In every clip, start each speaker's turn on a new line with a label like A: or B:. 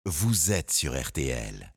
A: vous êtes sur RTL.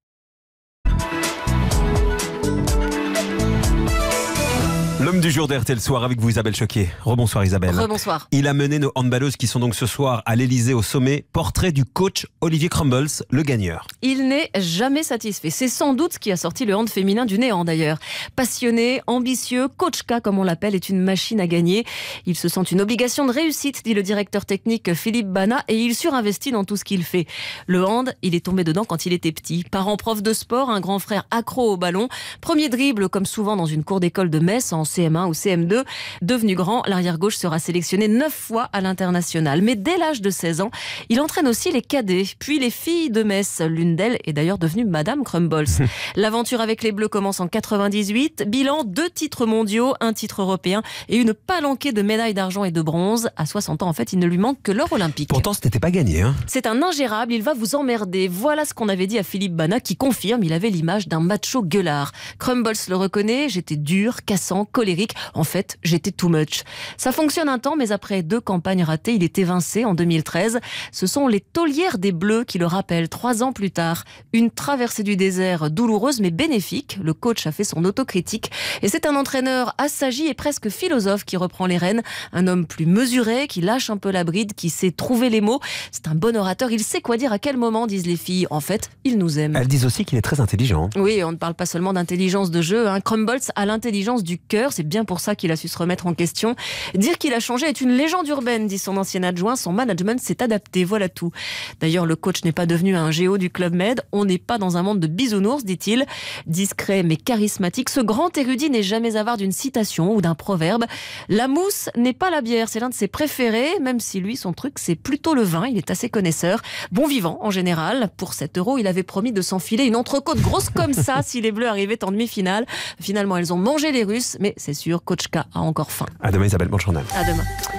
B: L'homme du jour d'RTL Soir avec vous, Isabelle Choquet. Rebonsoir Isabelle.
C: Rebonsoir.
B: Il a mené nos handballeuses qui sont donc ce soir à l'Elysée au sommet. Portrait du coach Olivier Crumbles, le gagneur.
C: Il n'est jamais satisfait. C'est sans doute ce qui a sorti le hand féminin du néant d'ailleurs. Passionné, ambitieux, Coach K comme on l'appelle, est une machine à gagner. Il se sent une obligation de réussite, dit le directeur technique Philippe Bana, et il surinvestit dans tout ce qu'il fait. Le hand, il est tombé dedans quand il était petit. Parent prof de sport, un grand frère accro au ballon. Premier dribble comme souvent dans une cour d'école de Metz en CM1 ou CM2. Devenu grand, l'arrière-gauche sera sélectionné 9 fois à l'international. Mais dès l'âge de 16 ans, il entraîne aussi les cadets, puis les filles de Metz. L'une d'elles est d'ailleurs devenue Madame Crumbles. L'aventure avec les Bleus commence en 98. Bilan, 2 titres mondiaux, 1 titre européen et une palanquée de médailles d'argent et de bronze. À 60 ans, en fait, il ne lui manque que l'or olympique.
B: Pourtant, ce n'était pas gagné.
C: C'est un ingérable, il va vous emmerder. Voilà ce qu'on avait dit à Philippe Bana qui confirme, il avait l'image d'un macho gueulard. Crumbles le reconnaît, j'étais dur, cassant, colérique. En fait, j'étais too much. Ça fonctionne un temps, mais après 2 campagnes ratées, il est évincé en 2013. Ce sont les taulières des Bleus qui le rappellent 3 ans plus tard. Une traversée du désert douloureuse mais bénéfique. Le coach a fait son autocritique. Et c'est un entraîneur assagi et presque philosophe qui reprend les rênes. Un homme plus mesuré, qui lâche un peu la bride, qui sait trouver les mots. C'est un bon orateur. Il sait quoi dire à quel moment, disent les filles. En fait, il nous aime.
B: Elles disent aussi qu'il est très intelligent.
C: Oui, on ne parle pas seulement d'intelligence de jeu. Crumbles a l'intelligence du cœur. C'est bien pour ça qu'il a su se remettre en question. Dire qu'il a changé est une légende urbaine, dit son ancien adjoint. Son management s'est adapté, voilà tout. D'ailleurs, le coach n'est pas devenu un géo du Club Med. On n'est pas dans un monde de bisounours, dit-il. Discret mais charismatique, ce grand érudit n'est jamais avare d'une citation ou d'un proverbe. La mousse n'est pas la bière, c'est l'un de ses préférés, même si lui, son truc, c'est plutôt le vin. Il est assez connaisseur. Bon vivant, en général. Pour 7 €, il avait promis de s'enfiler une entrecôte grosse comme ça si les Bleus arrivaient en demi-finale. Finalement, elles ont mangé les Russes, mais c'est sûr, Coach K a encore faim.
B: À demain Isabelle, bonne journée.
C: À demain.